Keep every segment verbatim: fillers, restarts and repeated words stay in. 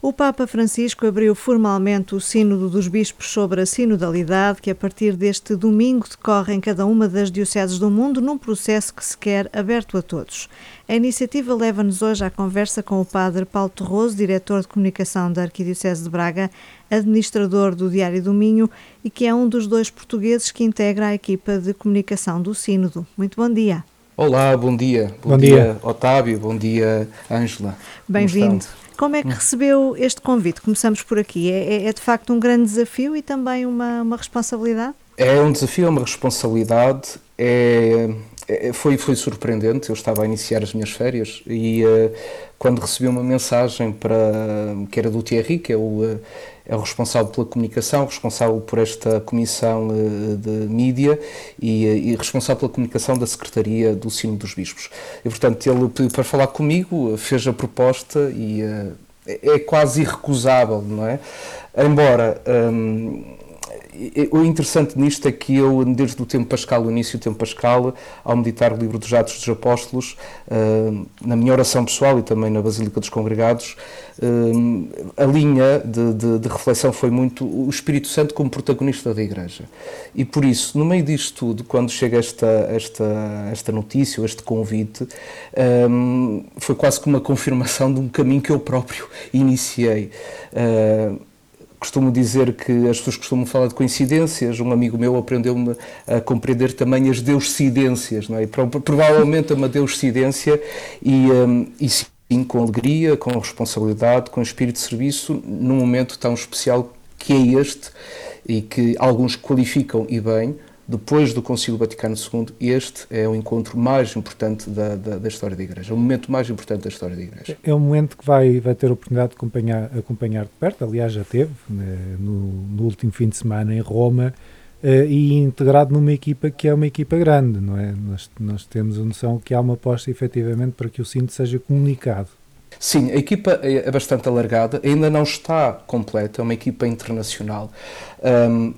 O Papa Francisco abriu formalmente o Sínodo dos Bispos sobre a Sinodalidade, que a partir deste domingo decorre em cada uma das dioceses do mundo, num processo que se quer aberto a todos. A iniciativa leva-nos hoje à conversa com o Padre Paulo Torroso, diretor de comunicação da Arquidiocese de Braga, administrador do Diário do Minho e que é um dos dois portugueses que integra a equipa de comunicação do Sínodo. Muito bom dia. Olá, bom dia. Bom, bom dia, dia, Otávio. Bom dia, Ângela. Bem-vindo. Como é que recebeu este convite? Começamos por aqui. É, é de facto um grande desafio e também uma, uma responsabilidade? É um desafio, é uma responsabilidade. É, é, foi, foi surpreendente. Eu estava a iniciar as minhas férias e uh, quando recebi uma mensagem para, que era do Thierry, que é o, é o responsável pela comunicação, responsável por esta comissão uh, de mídia e, uh, e responsável pela comunicação da Secretaria do Sínodo dos Bispos. E, portanto, ele pediu para falar comigo, fez a proposta e uh, é quase irrecusável, não é? Embora... Um, O interessante nisto é que eu, desde o tempo pascal, o início do tempo pascal, ao meditar o livro dos Atos dos Apóstolos, na minha oração pessoal e também na Basílica dos Congregados, a linha de, de, de reflexão foi muito o Espírito Santo como protagonista da Igreja. E por isso, no meio disto tudo, quando chega esta, esta, esta notícia, este convite, foi quase como uma confirmação de um caminho que eu próprio iniciei. Costumo dizer que as pessoas costumam falar de coincidências. Um amigo meu aprendeu-me a compreender também as deuscidências, não é? Provavelmente é uma deuscidência e, um, e sim, com alegria, com responsabilidade, com espírito de serviço, num momento tão especial que é este e que alguns qualificam e bem. Depois do Concílio Vaticano segundo, este é o encontro mais importante da, da, da história da Igreja, o momento mais importante da história da Igreja. É um momento que vai, vai ter a oportunidade de acompanhar, acompanhar de perto, aliás já teve, né, no, no último fim de semana em Roma, eh, e integrado numa equipa que é uma equipa grande, não é? Nós, nós temos a noção que há uma aposta efetivamente para que o Sínodo seja comunicado. Sim, a equipa é bastante alargada, ainda não está completa, é uma equipa internacional. Um,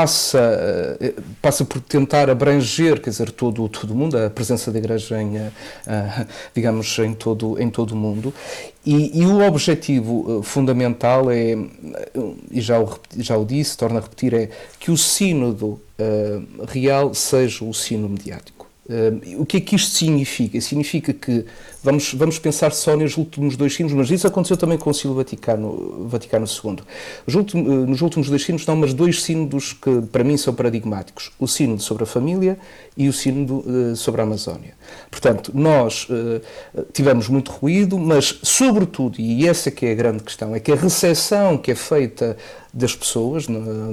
passa, uh, passa por tentar abranger, quer dizer, todo, todo o mundo, a presença da Igreja em, uh, uh, digamos, em todo, em todo o mundo. E, e o objetivo uh, fundamental é, uh, e já o, já o disse, torno a repetir, é que o sínodo uh, real seja o sínodo mediático. Uh, o que é que isto significa? Significa que vamos, vamos pensar só nos últimos dois sínodos, mas isso aconteceu também com o Concílio Vaticano, Vaticano segundo. Os últimos, uh, nos últimos dois sínodos não, mas dois sínodos que para mim são paradigmáticos. O sínodo sobre a família e o sínodo uh, sobre a Amazónia. Portanto, nós uh, tivemos muito ruído, mas sobretudo, e essa que é a grande questão, é que a recepção que é feita das pessoas,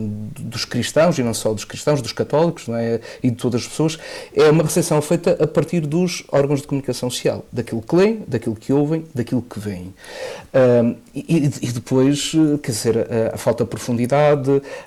dos cristãos, e não só dos cristãos, dos católicos, não é? E de todas as pessoas, é uma recepção feita a partir dos órgãos de comunicação social, daquilo que leem, daquilo que ouvem, daquilo que veem. Um, e, e depois, quer dizer, a, a falta de profundidade,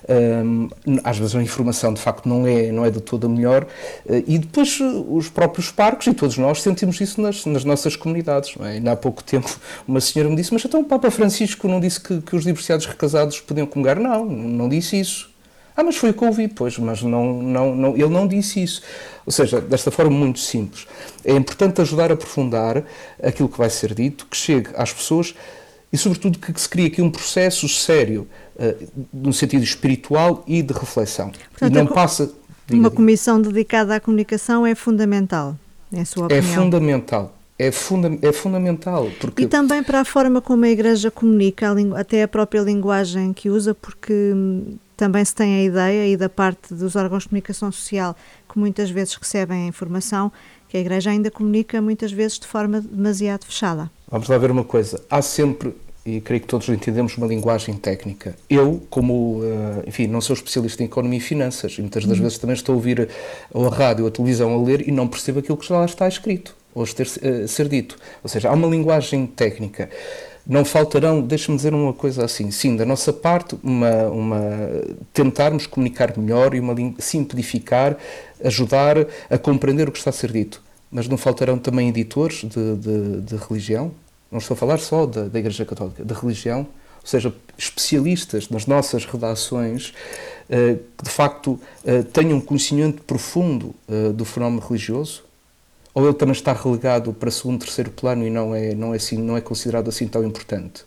um, às vezes a informação de facto não é, não é de toda a melhor, e depois os próprios parcos, e todos nós sentimos isso nas, nas nossas comunidades. Não é? E há pouco tempo uma senhora me disse, mas então o Papa Francisco não disse que, que os divorciados recasados podiam comungar? Não, não disse isso. Ah, mas foi o que eu ouvi, pois, mas não, não, não, ele não disse isso. Ou seja, desta forma muito simples. É importante ajudar a aprofundar aquilo que vai ser dito, que chegue às pessoas e, sobretudo, que se crie aqui um processo sério, uh, no sentido espiritual e de reflexão. Portanto, e não passa... Diga, uma diga. comissão dedicada à comunicação é fundamental, é a sua opinião? É fundamental. É, funda é fundamental. Porque... E também para a forma como a Igreja comunica, a até a própria linguagem que usa, porque hum, também se tem a ideia, e da parte dos órgãos de comunicação social, que muitas vezes recebem a informação, que a Igreja ainda comunica muitas vezes de forma demasiado fechada. Vamos lá ver uma coisa. Há sempre, e creio que todos entendemos, uma linguagem técnica. Eu, como, enfim, não sou especialista em economia e finanças, e muitas das uhum. vezes também estou a ouvir a rádio, a televisão, a ler, e não percebo aquilo que já lá está escrito. Hoje ter uh, ser dito. Ou seja, há uma linguagem técnica. Não faltarão, deixa-me dizer uma coisa assim, sim, da nossa parte, uma, uma, tentarmos comunicar melhor e uma, simplificar, ajudar a compreender o que está a ser dito. Mas não faltarão também editores de, de, de religião, não estou a falar só da, da Igreja Católica, de religião, ou seja, especialistas nas nossas redações, uh, que de facto uh, tenham um conhecimento profundo uh, do fenómeno religioso. Ou ele também está relegado para segundo, terceiro plano e não é, não é, assim, não é considerado assim tão importante?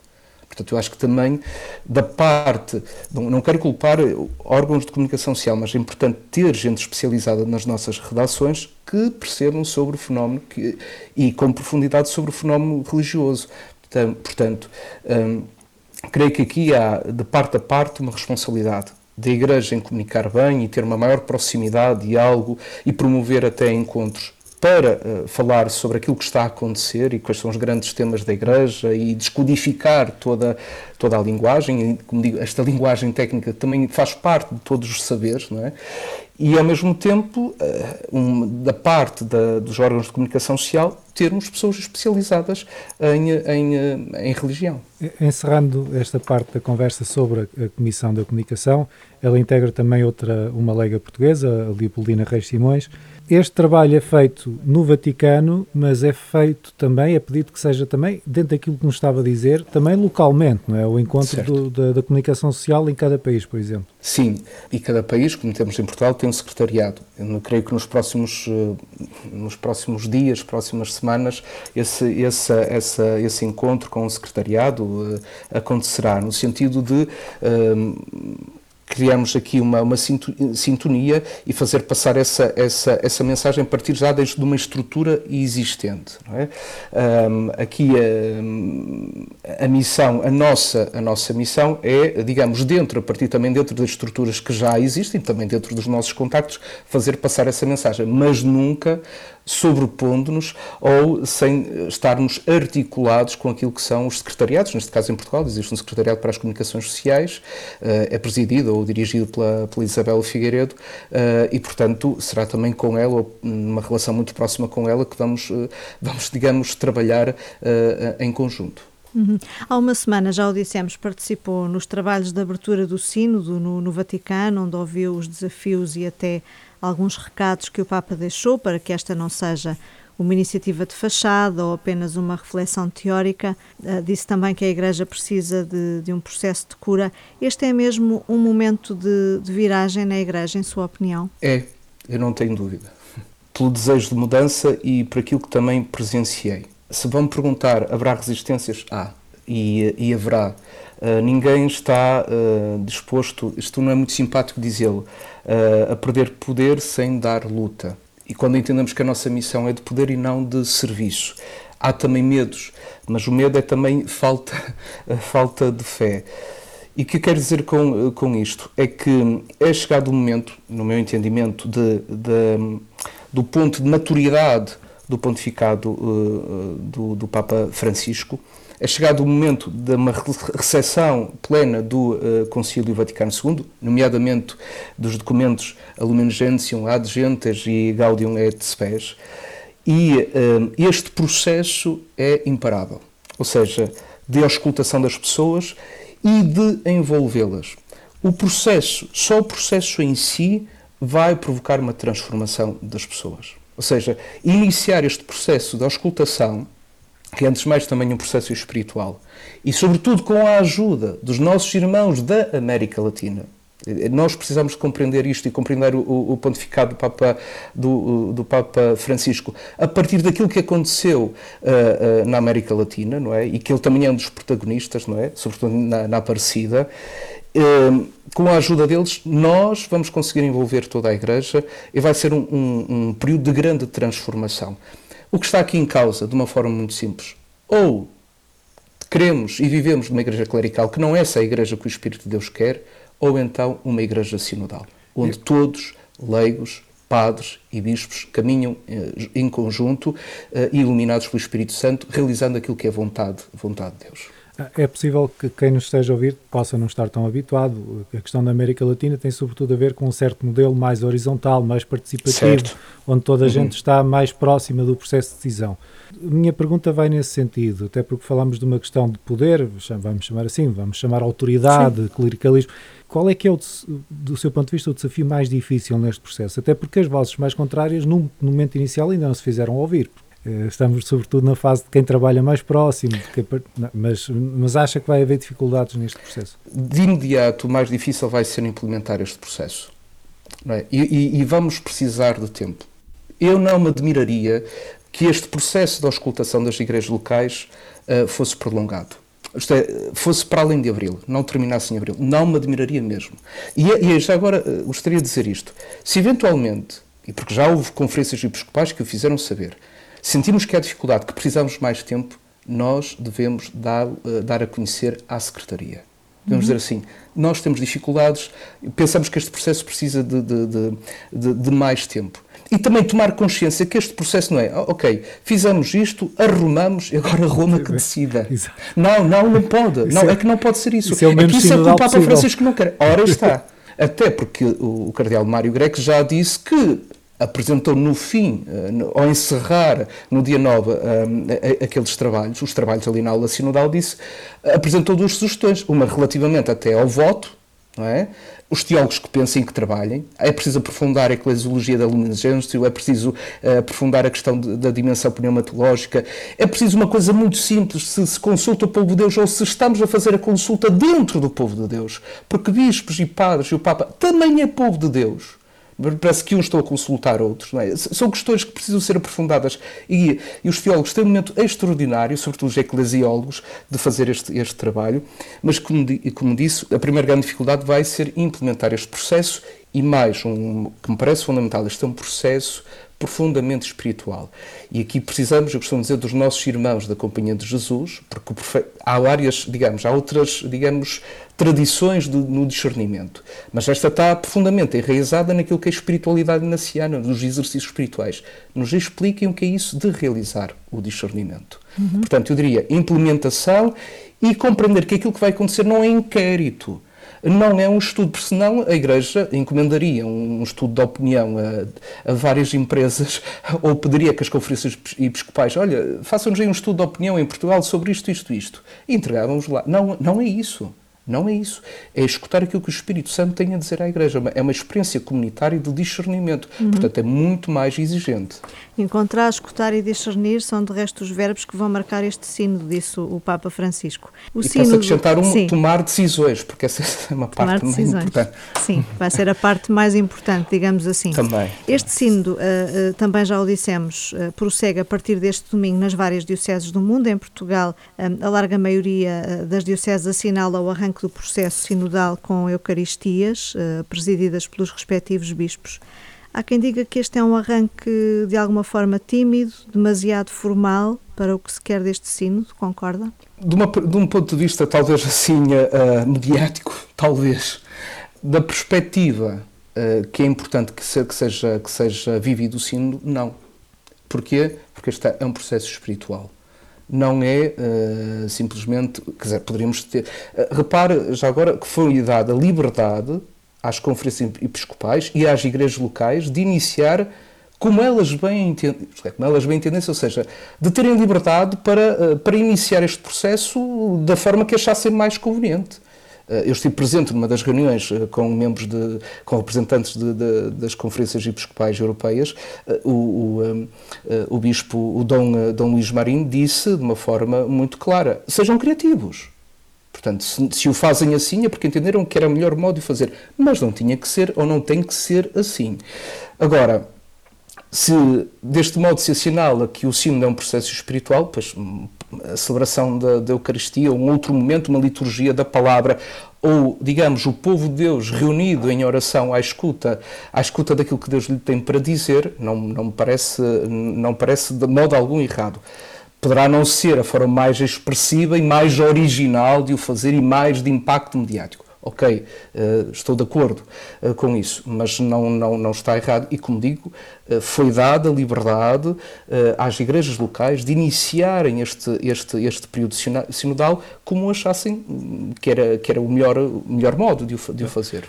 Portanto, eu acho que também da parte, não, não quero culpar órgãos de comunicação social, mas é importante ter gente especializada nas nossas redações que percebam sobre o fenómeno que, e com profundidade sobre o fenómeno religioso. Portanto, hum, creio que aqui há, de parte a parte, uma responsabilidade da Igreja em comunicar bem e ter uma maior proximidade, diálogo e promover até encontros para uh, falar sobre aquilo que está a acontecer e quais são os grandes temas da Igreja e descodificar toda, toda a linguagem. E, como digo, esta linguagem técnica também faz parte de todos os saberes, não é? E, ao mesmo tempo, uh, um, da parte da, dos órgãos de comunicação social, termos pessoas especializadas em, em, em religião. Encerrando esta parte da conversa sobre a, a Comissão da Comunicação, ela integra também outra, uma lega portuguesa, a Leopoldina Reis Simões. Este trabalho é feito no Vaticano, mas é feito também, é pedido que seja também, dentro daquilo que nos estava a dizer, também localmente, não é? O encontro do, da, da comunicação social em cada país, por exemplo. Sim, e cada país, como temos em Portugal, tem um secretariado. Eu creio que nos próximos, nos próximos dias, próximas semanas, esse, esse, esse, esse encontro com o secretariado uh, acontecerá, no sentido de uh, criarmos aqui uma, uma sintonia e fazer passar essa, essa, essa mensagem a partir já desde de uma estrutura existente. Não é? Um, aqui a, a missão, a nossa, a nossa missão é, digamos, dentro, a partir também dentro das estruturas que já existem, também dentro dos nossos contactos, fazer passar essa mensagem, mas nunca sobrepondo-nos ou sem estarmos articulados com aquilo que são os secretariados. Neste caso, em Portugal, existe um secretariado para as comunicações sociais, é presidido ou dirigido pela, pela Isabel Figueiredo e, portanto, será também com ela, ou numa relação muito próxima com ela, que vamos, vamos digamos, trabalhar em conjunto. Uhum. Há uma semana, já o dissemos, participou nos trabalhos de abertura do Sínodo no, no Vaticano, onde ouviu os desafios e até alguns recados que o Papa deixou para que esta não seja uma iniciativa de fachada ou apenas uma reflexão teórica. Uh, disse também que a Igreja precisa de, de um processo de cura. Este é mesmo um momento de, de viragem na Igreja, em sua opinião? É, eu não tenho dúvida. Pelo desejo de mudança e por aquilo que também presenciei. Se vão me perguntar, haverá resistências? Há, e, e haverá. Uh, ninguém está uh, disposto, isto não é muito simpático dizê-lo, uh, a perder poder sem dar luta. E quando entendemos que a nossa missão é de poder e não de serviço. Há também medos, mas o medo é também falta, falta de fé. E o que eu quero dizer com, com isto é que é chegado o momento, no meu entendimento, de, de, do ponto de maturidade do pontificado uh, do, do Papa Francisco. É chegado o momento de uma recepção plena do uh, Concílio Vaticano segundo, nomeadamente dos documentos Lumen Gentium, Ad Gentes e Gaudium et Spes, e uh, este processo é imparável, ou seja, de auscultação das pessoas e de envolvê-las. O processo, só o processo em si, vai provocar uma transformação das pessoas. Ou seja, iniciar este processo de auscultação, que é antes de mais também um processo espiritual, e sobretudo com a ajuda dos nossos irmãos da América Latina. Nós precisamos compreender isto e compreender o, o pontificado do Papa, do, do Papa Francisco a partir daquilo que aconteceu uh, uh, na América Latina, não é? E que ele também é um dos protagonistas, não é? Sobretudo na, na Aparecida. Uh, com a ajuda deles, nós vamos conseguir envolver toda a Igreja e vai ser um, um, um período de grande transformação. O que está aqui em causa, de uma forma muito simples, ou queremos e vivemos numa Igreja clerical que não é essa a Igreja que o Espírito de Deus quer, ou então uma Igreja sinodal, onde é. todos, leigos, padres e bispos, caminham eh, em conjunto, eh, iluminados pelo Espírito Santo, realizando aquilo que é vontade, vontade de Deus. É possível que quem nos esteja a ouvir possa não estar tão habituado. A questão da América Latina tem sobretudo a ver com um certo modelo mais horizontal, mais participativo, certo. Onde toda a uhum. gente está mais próxima do processo de decisão. A minha pergunta vai nesse sentido, até porque falamos de uma questão de poder, vamos chamar assim, vamos chamar autoridade, Sim. clericalismo. Qual é que é, o, do seu ponto de vista, o desafio mais difícil neste processo? Até porque as vozes mais contrárias, no, no momento inicial, ainda não se fizeram ouvir. Estamos, sobretudo, na fase de quem trabalha mais próximo, quem, mas, mas acha que vai haver dificuldades neste processo? De imediato, o mais difícil vai ser implementar este processo. Não é? e, e, e vamos precisar de tempo. Eu não me admiraria que este processo de auscultação das igrejas locais uh, fosse prolongado. isto é, fosse para além de abril, não terminasse em abril, não me admiraria mesmo. E, e já agora gostaria de dizer isto, se eventualmente, e porque já houve conferências episcopais que o fizeram saber, sentimos que há dificuldade, que precisamos de mais tempo, nós devemos dar, dar a conhecer à Secretaria. Devemos uhum. dizer assim, nós temos dificuldades, pensamos que este processo precisa de, de, de, de, de mais tempo. E também tomar consciência que este processo não é, ok, fizemos isto, arrumamos, e agora Roma que decida. Exato. Não, não, não pode. Isso não, é, é que não pode ser isso. Isso é, o é que isso é que o Papa possível. Francisco não quer. Ora está. Até porque o, o cardeal Mário Greco já disse que apresentou no fim, ao encerrar no dia nove aqueles trabalhos, os trabalhos ali na aula sinodal, disse, apresentou duas sugestões, uma relativamente até ao voto, não é? Os teólogos que pensem que trabalhem, é preciso aprofundar a eclesiologia da Lumen Gentium, é preciso uh, aprofundar a questão de, da dimensão pneumatológica, é preciso uma coisa muito simples, se se consulta o povo de Deus ou se estamos a fazer a consulta dentro do povo de Deus, porque bispos e padres e o Papa também é povo de Deus. Parece que uns estão a consultar outros. Não é? São questões que precisam ser aprofundadas e, e os teólogos têm um momento extraordinário, sobretudo os eclesiólogos, de fazer este, este trabalho, mas como, como disse, a primeira grande dificuldade vai ser implementar este processo e mais, um, que me parece fundamental, este é um processo profundamente espiritual. E aqui precisamos, eu costumo dizer, dos nossos irmãos da Companhia de Jesus, porque há várias, digamos, há outras, digamos, tradições de, no discernimento. Mas esta está profundamente enraizada naquilo que é a espiritualidade ignaciana, dos exercícios espirituais. Nos expliquem o que é isso de realizar o discernimento. Uhum. Portanto, eu diria implementação e compreender que aquilo que vai acontecer não é inquérito. Não é um estudo, porque senão a Igreja encomendaria um estudo de opinião a, a várias empresas ou pediria que as conferências episcopais, olha, façam-nos aí um estudo de opinião em Portugal sobre isto, isto, isto. E entregávamos lá. Não, não é isso. Não é isso. É escutar aquilo que o Espírito Santo tem a dizer à Igreja. É uma experiência comunitária de discernimento. Uhum. Portanto, é muito mais exigente. Encontrar, escutar e discernir são, de resto, os verbos que vão marcar este sínodo, disse o Papa Francisco. O e posso acrescentar um, Sim. tomar decisões, porque essa é uma parte mais importante. Sim, vai ser a parte mais importante, digamos assim. Também. Este sínodo, uh, uh, também já o dissemos, uh, prossegue a partir deste domingo nas várias dioceses do mundo. Em Portugal, um, a larga maioria uh, das dioceses assinala o arranque do processo sinodal com eucaristias, uh, presididas pelos respectivos bispos. Há quem diga que este é um arranque de alguma forma tímido, demasiado formal para o que se quer deste sínodo, concorda? De, uma, de um ponto de vista talvez assim uh, mediático, talvez. Da perspectiva uh, que é importante que, se, que, seja, que seja vivido o sínodo, não. Porquê? Porque este é um processo espiritual. Não é uh, simplesmente, quer dizer, poderíamos ter... Uh, repare, já agora, que foi dada liberdade às conferências episcopais e às igrejas locais de iniciar como elas bem entendem, como elas bem entendem, ou seja, de terem liberdade para, para iniciar este processo da forma que achassem mais conveniente. Eu estive presente numa das reuniões com membros de, com representantes de, de, das conferências episcopais europeias. O, o, o bispo, o Dom, Dom Luís Marinho, disse de uma forma muito clara: sejam criativos. Portanto, se, se o fazem assim é porque entenderam que era o melhor modo de fazer. Mas não tinha que ser ou não tem que ser assim. Agora, se deste modo se assinala que o sínodo é um processo espiritual, pois a celebração da, da Eucaristia, ou um outro momento, uma liturgia da palavra, ou, digamos, o povo de Deus reunido em oração à escuta, à escuta daquilo que Deus lhe tem para dizer, não, não me parece, não parece de modo algum errado. Poderá não ser a forma mais expressiva e mais original de o fazer e mais de impacto mediático. Ok, uh, estou de acordo uh, com isso, mas não, não, não está errado. E, como digo, uh, foi dada liberdade uh, às igrejas locais de iniciarem este, este, este período sinodal como achassem que era, que era o melhor, melhor modo de o, de o fazer.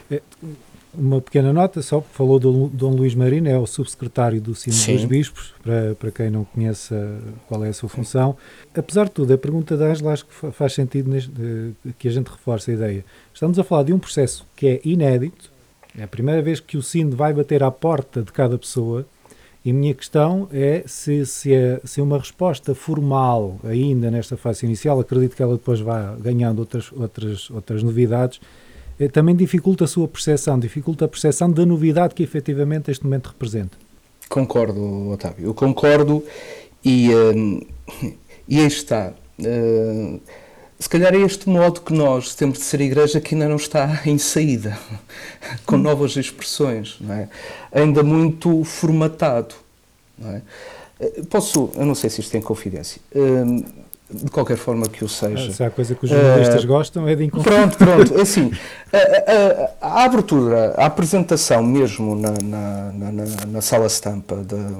Uma pequena nota, só falou do Dom Luís Marino, é o subsecretário do Sínodo dos Bispos, para, para quem não conheça qual é a sua função. Apesar de tudo, a pergunta da Ângela acho que faz sentido neste, que a gente reforce a ideia. Estamos a falar de um processo que é inédito, é a primeira vez que o Sínodo vai bater à porta de cada pessoa, e a minha questão é se, se, é, se é uma resposta formal ainda nesta fase inicial, acredito que ela depois vá ganhando outras, outras, outras novidades, também dificulta a sua percepção, dificulta a percepção da novidade que efetivamente este momento representa. Concordo, Otávio, eu concordo e, uh, e aí está. Uh, Se calhar é este modo que nós temos de ser a Igreja que ainda não está em saída, com novas expressões, não é? Ainda muito formatado. Não é? Posso, eu não sei se isto tem confidência, de qualquer forma que o seja. Ah, se há coisa que os jornalistas uh, gostam é de inconfidência. Pronto, pronto, assim, a, a, a abertura, a apresentação mesmo na, na, na, na sala estampa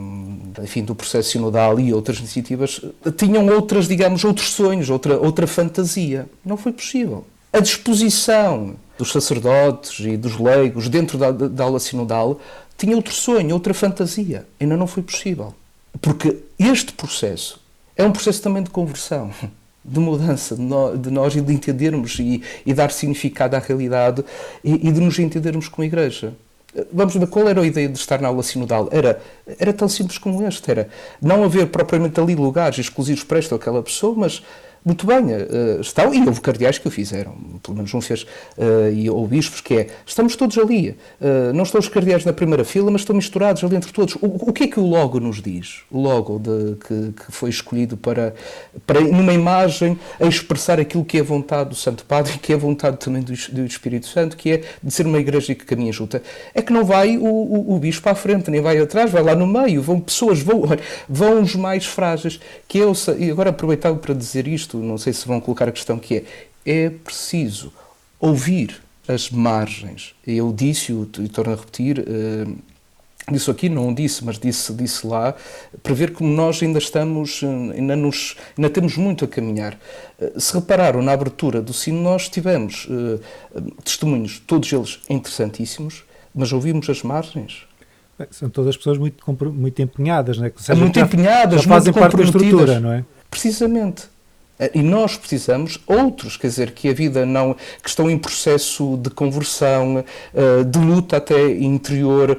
de, enfim, do processo sinodal e outras iniciativas tinham outras, digamos, outros sonhos, outra, outra fantasia. Não foi possível. A disposição dos sacerdotes e dos leigos dentro da, da aula sinodal tinha outro sonho, outra fantasia. Ainda não foi possível. Porque este processo é um processo também de conversão, de mudança de, no, de nós e de entendermos e, e dar significado à realidade e, e de nos entendermos como Igreja. Vamos ver, qual era a ideia de estar na aula sinodal? Era, era tão simples como este, era não haver propriamente ali lugares exclusivos para esta ou aquela pessoa, mas muito bem, uh, estão, e houve cardeais que o fizeram, pelo menos um fez, uh, e, ou bispos, que é, estamos todos ali, uh, não estão os cardeais na primeira fila, mas estão misturados ali entre todos. O, o que é que o logo nos diz? O logo de, que, que foi escolhido para, para, numa imagem, a expressar aquilo que é a vontade do Santo Padre e que é a vontade também do, do Espírito Santo, que é de ser uma igreja que caminha junta. É que não vai o, o, o bispo à frente, nem vai atrás, vai lá no meio, vão pessoas, vão, vão os mais frágeis, que eu, e agora aproveitava para dizer isto, não sei se vão colocar a questão que é, é preciso ouvir as margens. Eu disse-o e torno a repetir, uh, disse aqui, não disse, mas disse, disse lá, para ver como nós ainda estamos, ainda, nos, ainda temos muito a caminhar. Uh, se repararam, na abertura do sino nós tivemos uh, testemunhos, todos eles interessantíssimos, mas ouvimos as margens. São todas pessoas muito, muito empenhadas, não é? Seja, muito já, empenhadas, já fazem muito parte da estrutura, não é? Precisamente. E nós precisamos, outros, quer dizer, que a vida não, que estão em processo de conversão, de luta até interior,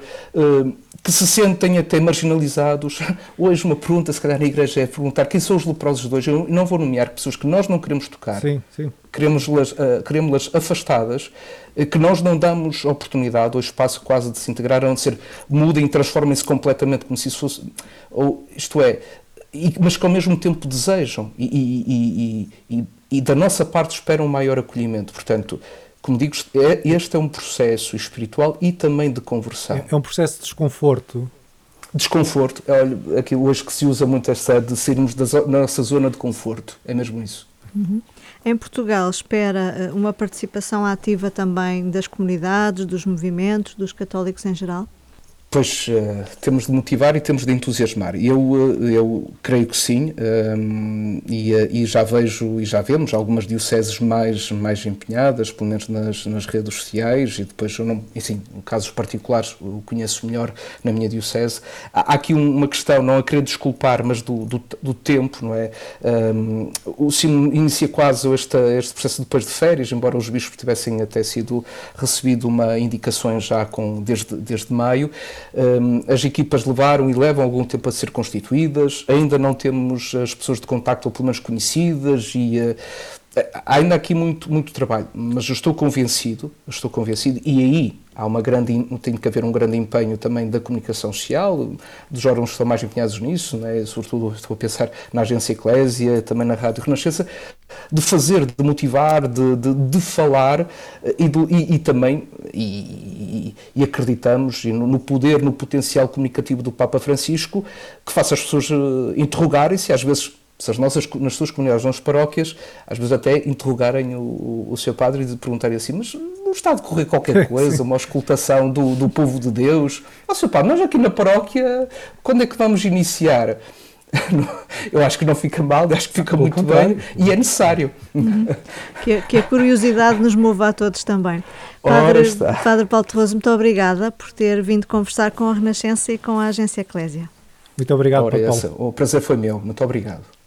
que se sentem até marginalizados. Hoje uma pergunta, se calhar na igreja, é perguntar quem são os leprosos de hoje. Eu não vou nomear pessoas que nós não queremos tocar, sim, sim. Queremos-las, queremos-las afastadas, que nós não damos oportunidade ou espaço quase de se integrar, a não ser mudem, transformem-se completamente como se isso fosse, ou, isto é, E, mas que ao mesmo tempo desejam e, e, e, e, e da nossa parte esperam um maior acolhimento. Portanto, como digo, este é um processo espiritual e também de conversão. É um processo de desconforto. Desconforto, olha, aquilo hoje que se usa muito esta de sairmos da nossa zona de conforto, é mesmo isso. Uhum. Em Portugal espera uma participação ativa também das comunidades, dos movimentos, dos católicos em geral? Pois, uh, temos de motivar e temos de entusiasmar. Eu, uh, eu creio que sim, um, e, uh, e já vejo e já vemos algumas dioceses mais, mais empenhadas, pelo menos nas, nas redes sociais, e depois, eu não, assim, em casos particulares, eu conheço melhor na minha diocese. Há, há aqui uma questão, não a querer desculpar, mas do, do, do tempo, não é? Um, o sino inicia quase este, este processo depois de férias, embora os bispos tivessem até sido recebido uma indicações já com, desde, desde maio. Um, as equipas levaram e levam algum tempo a ser constituídas, ainda não temos as pessoas de contacto ou pelo menos conhecidas e uh, há ainda aqui muito, muito trabalho, mas eu estou convencido, eu estou convencido e aí há uma grande, tem que haver um grande empenho também da comunicação social, dos órgãos que estão mais empenhados nisso, né? Sobretudo estou a pensar na Agência Eclésia, também na Rádio Renascença, de fazer, de motivar, de, de, de falar e, de, e, e também, e, e, e acreditamos no, no poder, no potencial comunicativo do Papa Francisco, que faça as pessoas interrogarem-se, às vezes, se as nossas, nas suas comunidades, nas paróquias, às vezes até interrogarem o, o, o seu padre e perguntarem assim, mas não está a decorrer qualquer coisa, uma auscultação do, do povo de Deus? Ó, seu padre, nós aqui na paróquia, quando é que vamos iniciar? Eu acho que não fica mal, acho que fica muito bem e é necessário. Uhum. Que, a, que a curiosidade nos mova a todos também. Padre, Padre Paulo Torroso, muito obrigada por ter vindo conversar com a Renascença e com a Agência Eclésia. Muito obrigado, Ora, Paulo. essa, o prazer foi meu, muito obrigado.